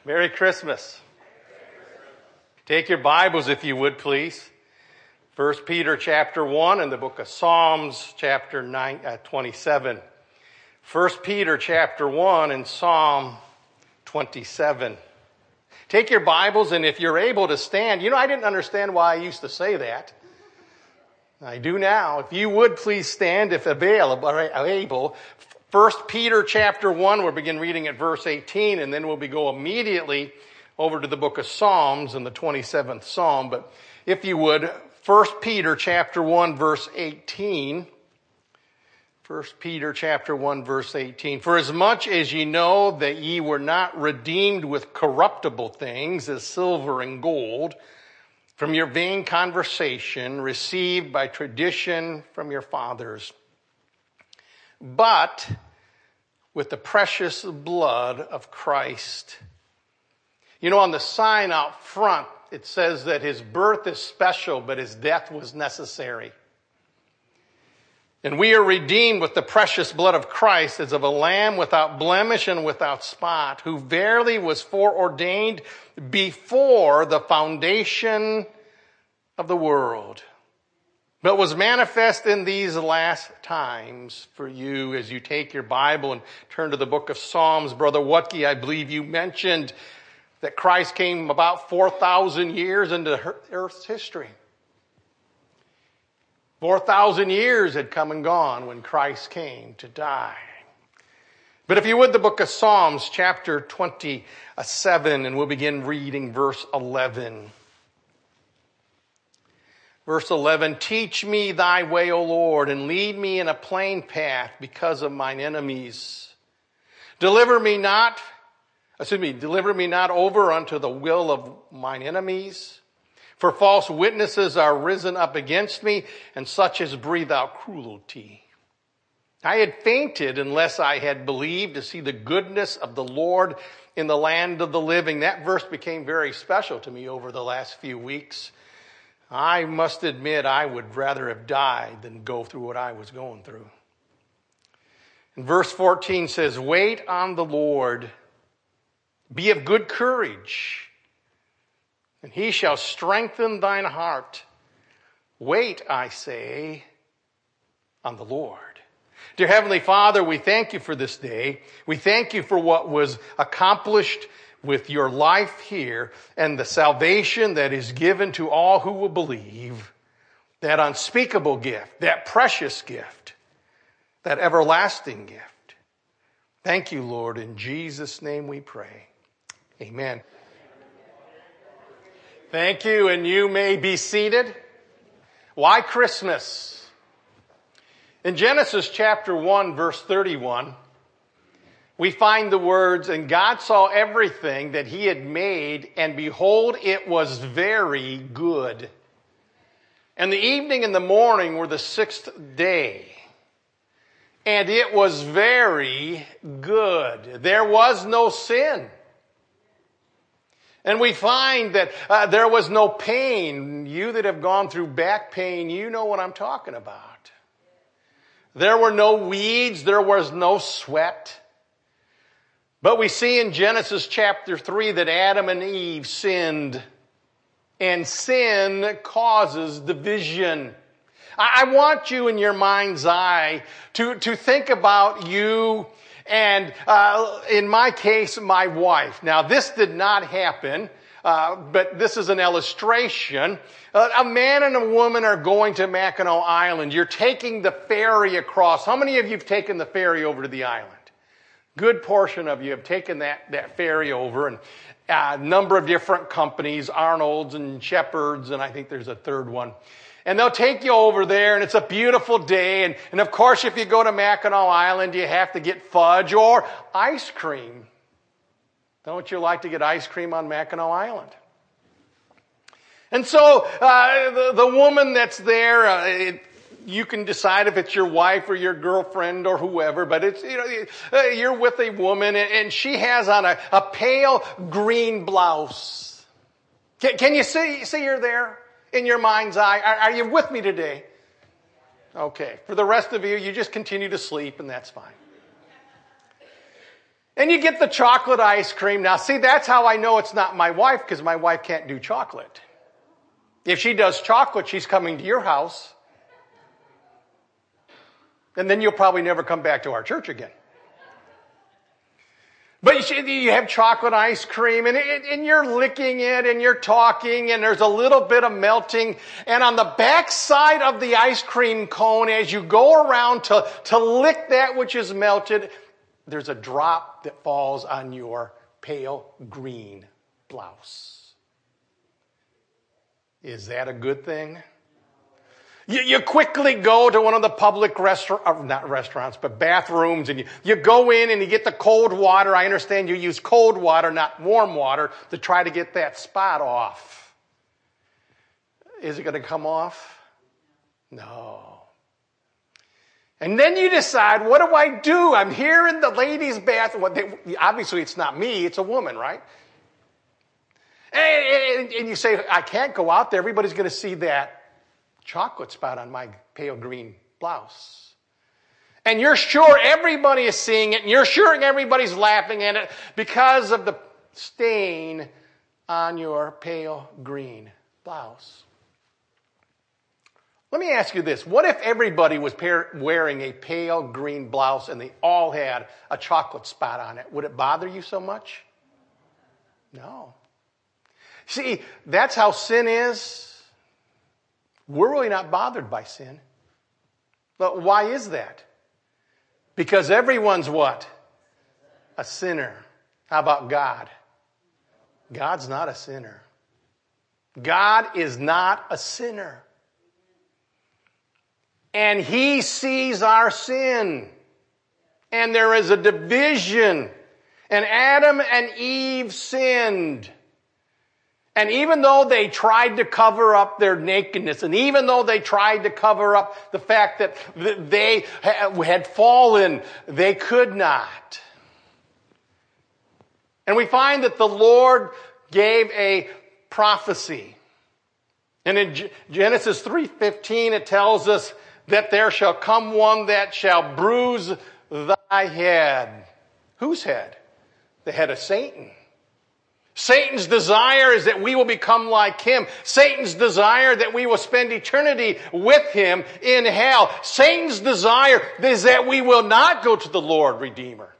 Merry Christmas. Take your Bibles, if you would, please. 1 Peter chapter 1 and the book of Psalms chapter 27. 1 Peter chapter 1 and Psalm 27. Take your Bibles, and if you're able to stand, I didn't understand why I used to say that. I do now. If you would please stand if able. 1 Peter chapter 1, we'll begin reading at verse 18, and then we'll go immediately over to the book of Psalms and the 27th Psalm. But if you would, 1 Peter chapter 1, verse 18. 1 Peter chapter 1, verse 18. For as much as ye know that ye were not redeemed with corruptible things as silver and gold from your vain conversation received by tradition from your fathers, but with the precious blood of Christ. On the sign out front, it says that his birth is special, but his death was necessary. And we are redeemed with the precious blood of Christ as of a lamb without blemish and without spot, who verily was foreordained before the foundation of the world, but was manifest in these last times for you. As you take your Bible and turn to the book of Psalms, Brother Watke, I believe you mentioned that Christ came about 4,000 years into earth's history. 4,000 years had come and gone when Christ came to die. But if you would, the book of Psalms, chapter 27, and we'll begin reading verse 11. Verse 11, teach me thy way, O Lord, and lead me in a plain path because of mine enemies. Deliver me not over unto the will of mine enemies. For false witnesses are risen up against me, and such as breathe out cruelty. I had fainted unless I had believed to see the goodness of the Lord in the land of the living. That verse became very special to me over the last few weeks. I must admit I would rather have died than go through what I was going through. And verse 14 says, wait on the Lord, be of good courage, and he shall strengthen thine heart. Wait, I say, on the Lord. Dear Heavenly Father, we thank you for this day. We thank you for what was accomplished with your life here and the salvation that is given to all who will believe, that unspeakable gift, that precious gift, that everlasting gift. Thank you, Lord. In Jesus' name we pray. Amen. Thank you, and you may be seated. Why Christmas? In Genesis chapter 1, verse 31, we find the words, and God saw everything that he had made, and behold, it was very good. And the evening and the morning were the sixth day. And it was very good. There was no sin. And we find that there was no pain. You that have gone through back pain, you know what I'm talking about. There were no weeds. There was no sweat. But we see in Genesis chapter 3 that Adam and Eve sinned. And sin causes division. I want you in your mind's eye to think about you and, in my case, my wife. Now, this did not happen, but this is an illustration. A man and a woman are going to Mackinac Island. You're taking the ferry across. How many of you have taken the ferry over to the island? Good portion of you have taken that ferry over, and a number of different companies, Arnold's and Shepherd's, and I think there's a third one. And they'll take you over there, and it's a beautiful day. And of course, if you go to Mackinac Island, you have to get fudge or ice cream. Don't you like to get ice cream on Mackinac Island? And so the woman that's there, you can decide if it's your wife or your girlfriend or whoever, but it's, you're with a woman and she has on a pale green blouse. Can you see her there in your mind's eye? Are you with me today? Okay. For the rest of you, you just continue to sleep and that's fine. And you get the chocolate ice cream. Now, see, that's how I know it's not my wife, because my wife can't do chocolate. If she does chocolate, she's coming to your house. And then you'll probably never come back to our church again. But you have chocolate ice cream, and you're licking it, and you're talking, and there's a little bit of melting. And on the back side of the ice cream cone, as you go around to lick that which is melted, there's a drop that falls on your pale green blouse. Is that a good thing? You quickly go to one of the public bathrooms, and you go in and you get the cold water. I understand you use cold water, not warm water, to try to get that spot off. Is it going to come off? No. And then you decide, what do I do? I'm here in the ladies' bathroom. Obviously, it's not me, it's a woman, right? And you say, I can't go out there. Everybody's going to see that chocolate spot on my pale green blouse. And you're sure everybody is seeing it, and you're sure everybody's laughing at it because of the stain on your pale green blouse. Let me ask you this. What if everybody was wearing a pale green blouse and they all had a chocolate spot on it? Would it bother you so much? No. See, that's how sin is. We're really not bothered by sin. But why is that? Because everyone's what? A sinner. How about God? God's not a sinner. God is not a sinner. And He sees our sin. And there is a division. And Adam and Eve sinned. And even though they tried to cover up their nakedness, and even though they tried to cover up the fact that they had fallen, they could not. And we find that the Lord gave a prophecy. And in Genesis 3:15, it tells us that there shall come one that shall bruise thy head. Whose head? The head of Satan. Satan's desire is that we will become like him. Satan's desire that we will spend eternity with him in hell. Satan's desire is that we will not go to the Lord Redeemer.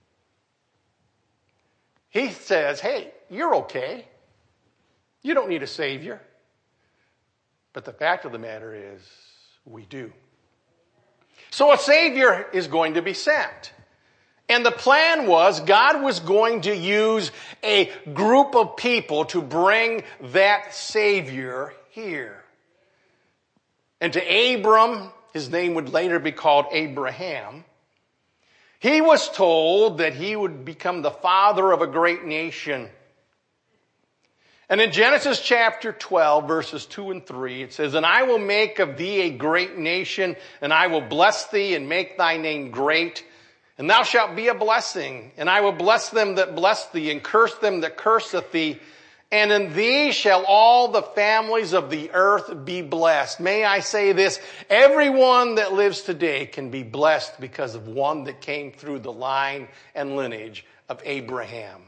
He says, hey, you're okay. You don't need a Savior. But the fact of the matter is, we do. So a Savior is going to be sent. And the plan was God was going to use a group of people to bring that Savior here. And to Abram, his name would later be called Abraham, he was told that he would become the father of a great nation. And in Genesis chapter 12, verses 2 and 3, it says, and I will make of thee a great nation, and I will bless thee and make thy name great. And thou shalt be a blessing, and I will bless them that bless thee, and curse them that curseth thee. And in thee shall all the families of the earth be blessed. May I say this, everyone that lives today can be blessed because of one that came through the line and lineage of Abraham.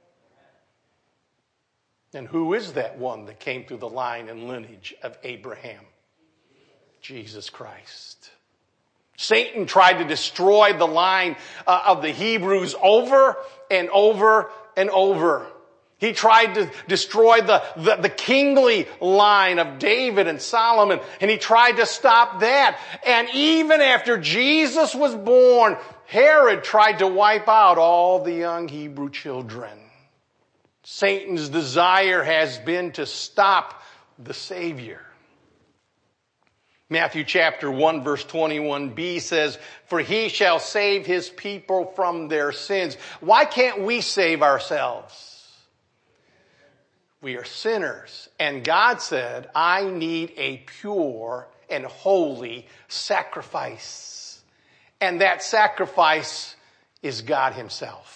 And who is that one that came through the line and lineage of Abraham? Jesus Christ. Satan tried to destroy the line of the Hebrews over and over and over. He tried to destroy the kingly line of David and Solomon, and he tried to stop that. And even after Jesus was born, Herod tried to wipe out all the young Hebrew children. Satan's desire has been to stop the Savior. Matthew chapter 1 verse 21b says, for he shall save his people from their sins. Why can't we save ourselves? We are sinners. And God said, I need a pure and holy sacrifice. And that sacrifice is God himself.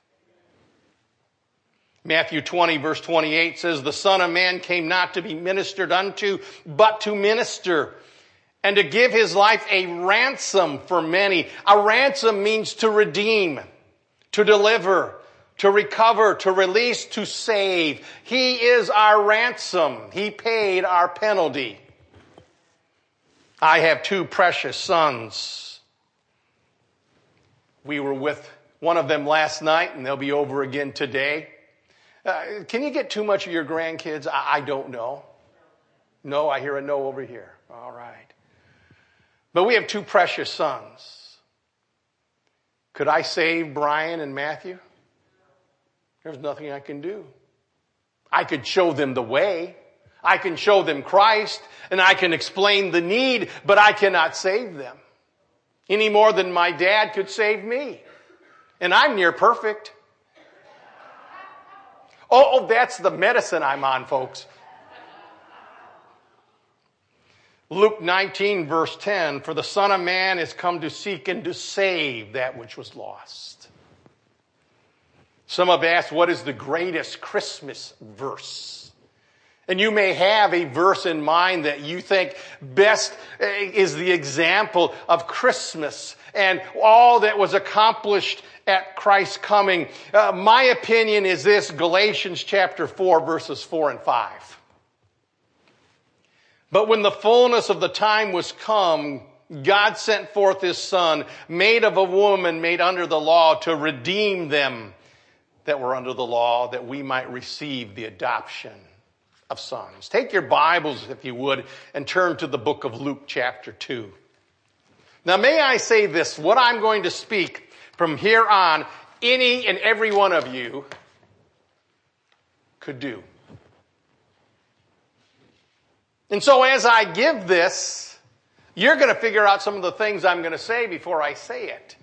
Matthew 20 verse 28 says, the Son of Man came not to be ministered unto, but to minister, and to give his life a ransom for many. A ransom means to redeem, to deliver, to recover, to release, to save. He is our ransom. He paid our penalty. I have two precious sons. We were with one of them last night, and they'll be over again today. Can you get too much of your grandkids? I don't know. No, I hear a no over here. All right. But we have two precious sons. Could I save Brian and Matthew? There's nothing I can do. I could show them the way. I can show them Christ, and I can explain the need, but I cannot save them. Any more than my dad could save me. And I'm near perfect. Oh, that's the medicine I'm on, folks. Luke 19, verse 10, for the Son of Man is come to seek and to save that which was lost. Some have asked, what is the greatest Christmas verse? And you may have a verse in mind that you think best is the example of Christmas and all that was accomplished at Christ's coming. My opinion is this, Galatians chapter 4, verses 4 and 5. But when the fullness of the time was come, God sent forth his Son, made of a woman, made under the law, to redeem them that were under the law, that we might receive the adoption of sons. Take your Bibles, if you would, and turn to the book of Luke chapter 2. Now, may I say this, what I'm going to speak from here on, any and every one of you could do. And so as I give this, you're going to figure out some of the things I'm going to say before I say it.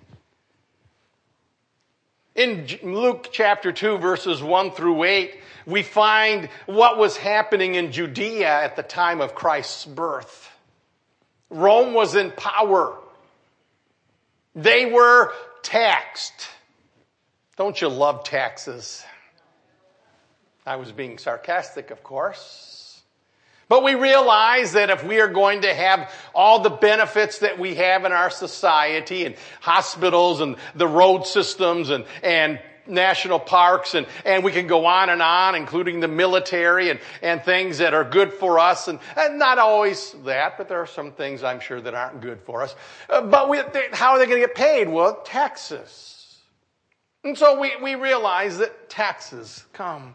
In Luke chapter 2, verses 1 through 8, we find what was happening in Judea at the time of Christ's birth. Rome was in power. They were taxed. Don't you love taxes? I was being sarcastic, of course. But we realize that if we are going to have all the benefits that we have in our society and hospitals and the road systems and national parks and we can go on, including the military and things that are good for us and not always that, but there are some things I'm sure that aren't good for us. But how are they going to get paid? Well, taxes. And so we realize that taxes come.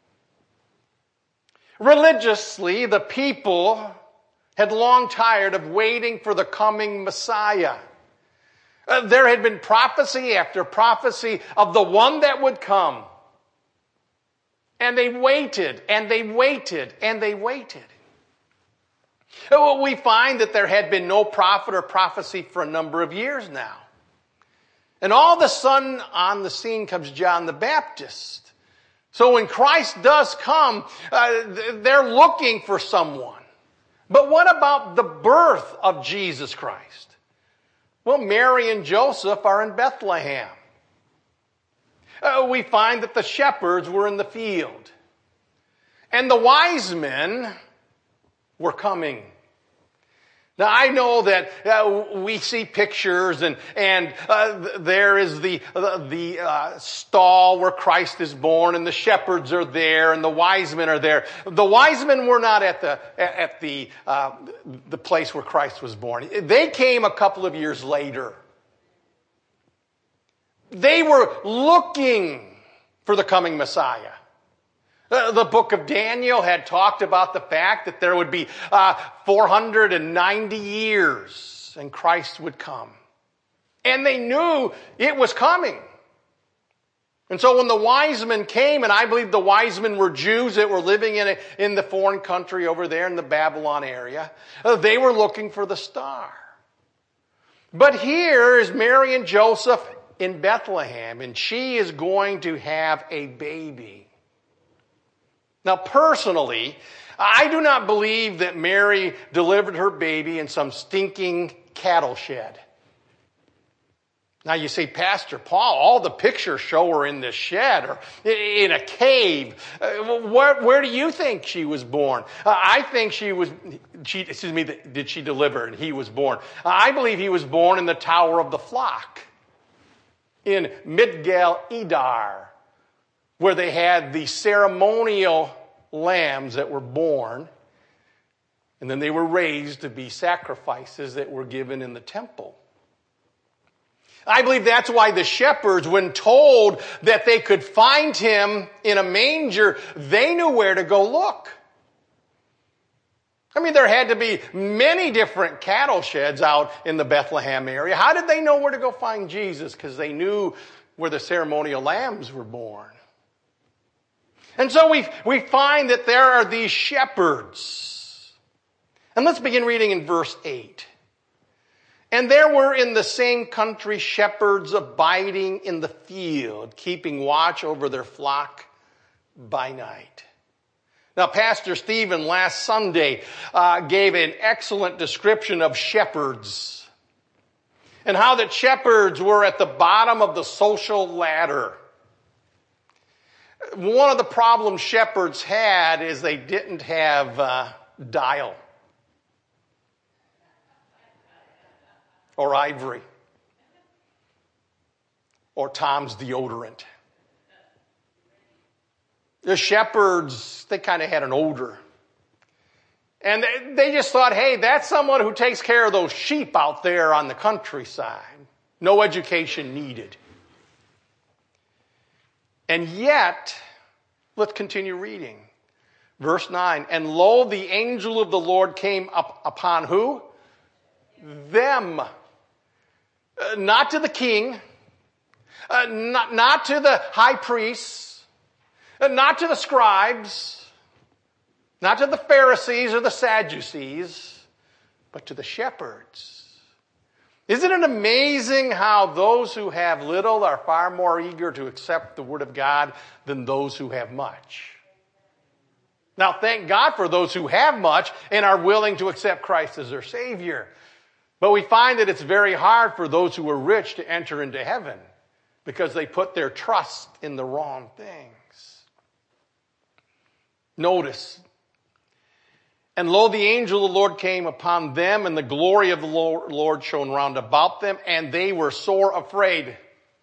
Religiously, the people had long tired of waiting for the coming Messiah. There had been prophecy after prophecy of the one that would come. And they waited, and they waited, and they waited. We find that there had been no prophet or prophecy for a number of years now. And all of a sudden on the scene comes John the Baptist. So when Christ does come, they're looking for someone. But what about the birth of Jesus Christ? Well, Mary and Joseph are in Bethlehem. We find that the shepherds were in the field. And the wise men were coming. Now, I know that we see pictures and there is the stall where Christ is born and the shepherds are there and the wise men are there. The wise men were not at the place where Christ was born. They came a couple of years later. They were looking for the coming Messiah. The book of Daniel had talked about the fact that there would be 490 years and Christ would come. And they knew it was coming. And so when the wise men came, and I believe the wise men were Jews that were living in the foreign country over there in the Babylon area, they were looking for the star. But here is Mary and Joseph in Bethlehem, and she is going to have a baby. Now, personally, I do not believe that Mary delivered her baby in some stinking cattle shed. Now, you say, Pastor Paul, all the pictures show her in this shed or in a cave. Where do you think she was born? I think did she deliver and he was born? I believe he was born in the Tower of the Flock. in Migdal Edar, where they had the ceremonial lambs that were born, and then they were raised to be sacrifices that were given in the temple. I believe that's why the shepherds, when told that they could find him in a manger, they knew where to go look. I mean, there had to be many different cattle sheds out in the Bethlehem area. How did they know where to go find Jesus? Because they knew where the ceremonial lambs were born. And so we find that there are these shepherds. And let's begin reading in verse 8. And there were in the same country shepherds abiding in the field, keeping watch over their flock by night. Now, Pastor Stephen last Sunday gave an excellent description of shepherds and how that shepherds were at the bottom of the social ladder. One of the problems shepherds had is they didn't have dial or ivory or Tom's deodorant. The shepherds, they kind of had an odor. And they just thought, hey, that's someone who takes care of those sheep out there on the countryside. No education needed. And yet, let's continue reading. Verse 9, and lo, the angel of the Lord came up upon who? Them. Not to the king, not to the high priests, not to the scribes, not to the Pharisees or the Sadducees, but to the shepherds. Isn't it amazing how those who have little are far more eager to accept the word of God than those who have much? Now, thank God for those who have much and are willing to accept Christ as their Savior. But we find that it's very hard for those who are rich to enter into heaven because they put their trust in the wrong things. Notice, and lo, the angel of the Lord came upon them, and the glory of the Lord shone round about them, and they were sore afraid.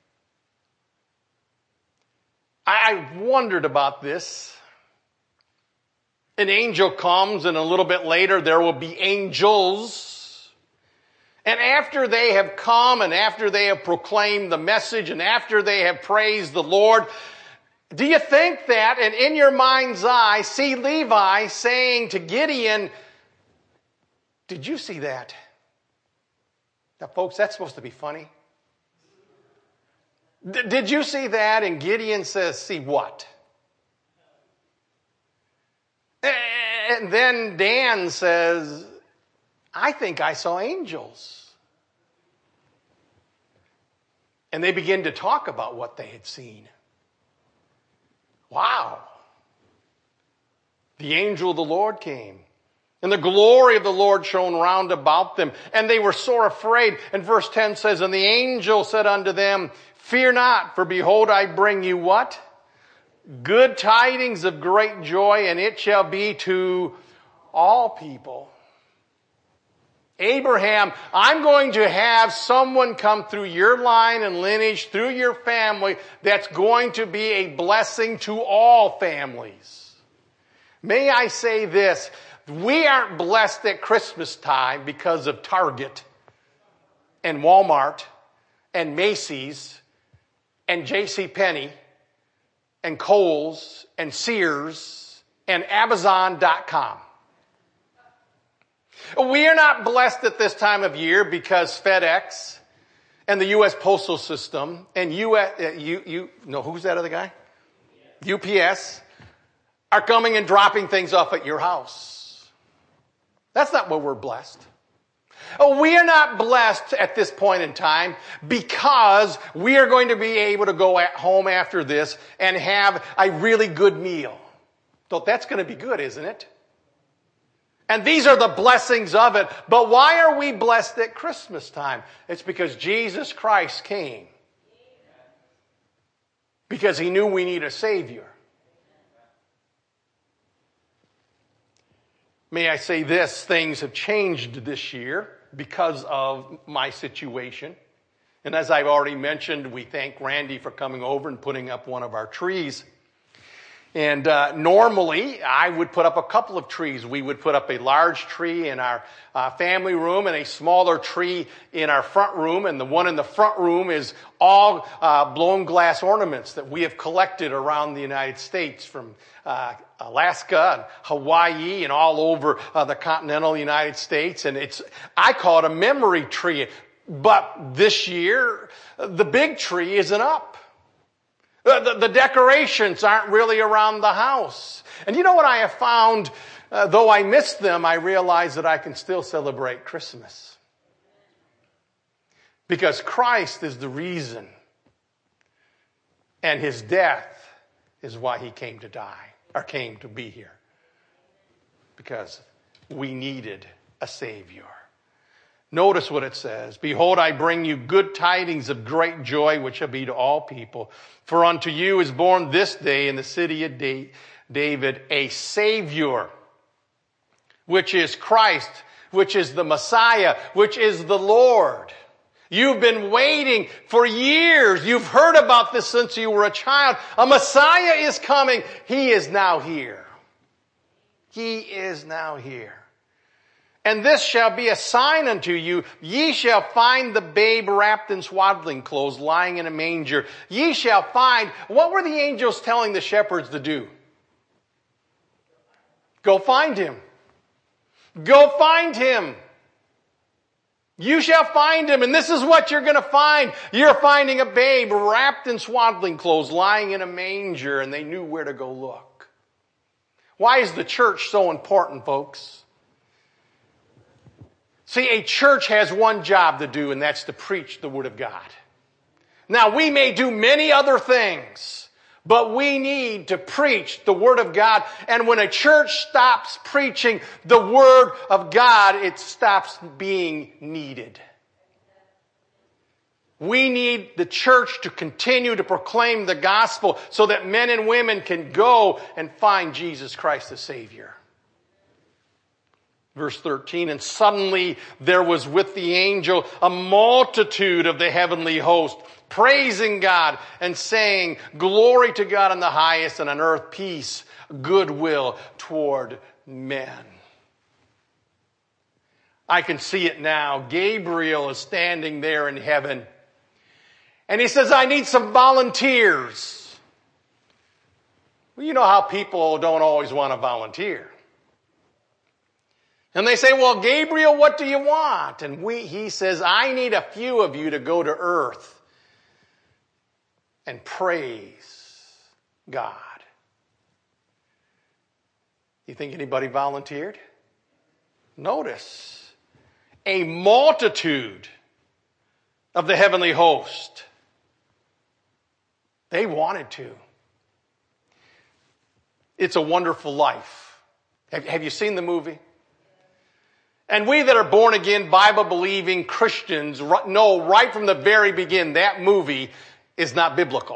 I wondered about this. An angel comes, and a little bit later there will be angels. And after they have come, and after they have proclaimed the message, and after they have praised the Lord, do you think that, and in your mind's eye, see Levi saying to Gideon, did you see that? Now, folks, that's supposed to be funny. Did you see that? And Gideon says, see what? And then Dan says, I think I saw angels. And they begin to talk about what they had seen. Wow. The angel of the Lord came, and the glory of the Lord shone round about them, and they were sore afraid. And verse 10 says, and the angel said unto them, fear not, for behold, I bring you what? Good tidings of great joy, and it shall be to all people. Abraham, I'm going to have someone come through your line and lineage, through your family, that's going to be a blessing to all families. May I say this, we aren't blessed at Christmas time because of Target and Walmart and Macy's and JCPenney and Kohl's and Sears and Amazon.com. We are not blessed at this time of year because FedEx and the U.S. Postal System and who's that other guy? UPS are coming and dropping things off at your house. That's not what we're blessed. We are not blessed at this point in time because we are going to be able to go at home after this and have a really good meal. So that's going to be good, isn't it? And these are the blessings of it. But why are we blessed at Christmas time? It's because Jesus Christ came. Because he knew we need a Savior. May I say this, things have changed this year because of my situation. And as I've already mentioned, we thank Randy for coming over and putting up one of our trees. And normally, I would put up a couple of trees. We would put up a large tree in our family room and a smaller tree in our front room. And the one in the front room is all blown glass ornaments that we have collected around the United States, from Alaska and Hawaii and all over the continental United States. And I call it a memory tree. But this year, the big tree isn't up. The decorations aren't really around the house. And you know what I have found? Though I miss them, I realize that I can still celebrate Christmas. Because Christ is the reason. And his death is why he came to die, or came to be here. Because we needed a Savior. Notice what it says. Behold, I bring you good tidings of great joy, which shall be to all people. For unto you is born this day in the city of David a Savior, which is Christ, which is the Messiah, which is the Lord. You've been waiting for years. You've heard about this since you were a child. A Messiah is coming. He is now here. He is now here. And this shall be a sign unto you. Ye shall find the babe wrapped in swaddling clothes, lying in a manger. Ye shall find. What were the angels telling the shepherds to do? Go find him. Go find him. You shall find him. And this is what you're going to find. You're finding a babe wrapped in swaddling clothes, lying in a manger. And they knew where to go look. Why is the church so important, folks? See, a church has one job to do, and that's to preach the Word of God. Now, we may do many other things, but we need to preach the Word of God. And when a church stops preaching the Word of God, it stops being needed. We need the church to continue to proclaim the gospel so that men and women can go and find Jesus Christ the Savior. Verse 13, and suddenly there was with the angel a multitude of the heavenly host, praising God and saying, glory to God in the highest, and on earth peace, goodwill toward men. I can see it now. Gabriel is standing there in heaven, and he says, I need some volunteers. Well, you know how people don't always want to volunteer. And they say, well, Gabriel, what do you want? And he says, I need a few of you to go to earth and praise God. You think anybody volunteered? Notice, a multitude of the heavenly host. They wanted to. It's a Wonderful Life. Have you seen the movie? And we that are born again, Bible-believing Christians know right from the very beginning that movie is not biblical.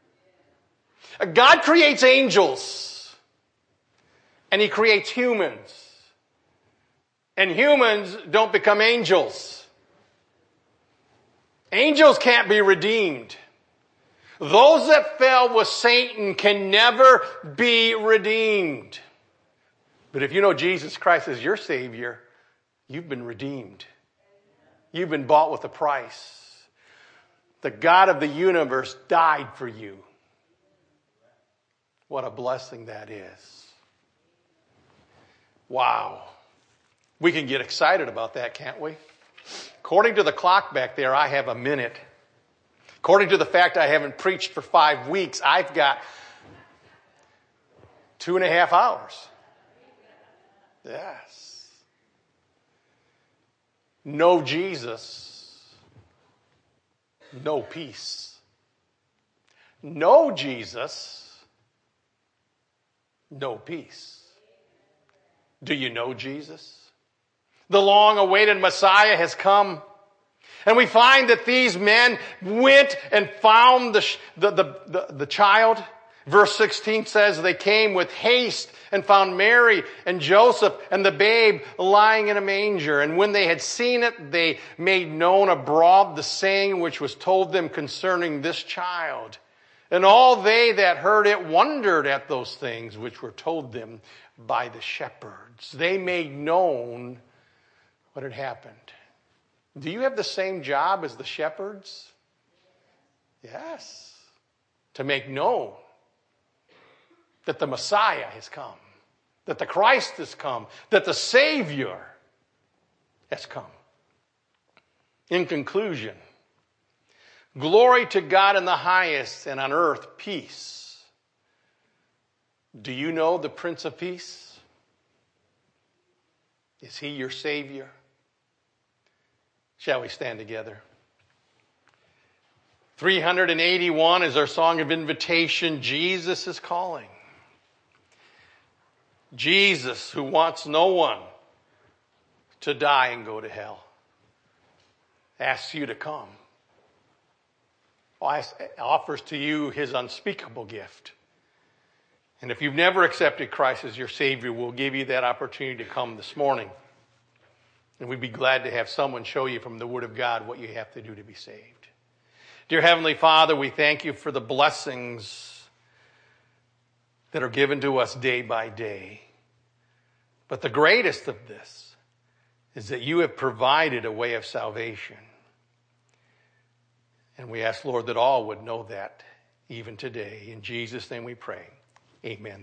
God creates angels, and he creates humans. And humans don't become angels. Angels can't be redeemed. Those that fell with Satan can never be redeemed. But if you know Jesus Christ as your Savior, you've been redeemed. You've been bought with a price. The God of the universe died for you. What a blessing that is. Wow. We can get excited about that, can't we? According to the clock back there, I have a minute. According to the fact I haven't preached for 5 weeks, I've got 2.5 hours. Yes. No Jesus, no peace. No Jesus, no peace. Do you know Jesus? The long-awaited Messiah has come. And we find that these men went and found the child. Verse 16 says they came with haste and found Mary and Joseph and the babe lying in a manger. And when they had seen it, they made known abroad the saying which was told them concerning this child. And all they that heard it wondered at those things which were told them by the shepherds. They made known what had happened. Do you have the same job as the shepherds? Yes. To make known that the Messiah has come, that the Christ has come, that the Savior has come. In conclusion, glory to God in the highest, and on earth peace. Do you know the Prince of Peace? Is he your Savior? Shall we stand together? 381 is our song of invitation. Jesus is calling. Jesus, who wants no one to die and go to hell, asks you to come. Offers to you his unspeakable gift. And if you've never accepted Christ as your Savior, we'll give you that opportunity to come this morning. And we'd be glad to have someone show you from the Word of God what you have to do to be saved. Dear Heavenly Father, we thank you for the blessings that are given to us day by day. But the greatest of this is that you have provided a way of salvation. And we ask, Lord, that all would know that even today. In Jesus' name we pray. Amen.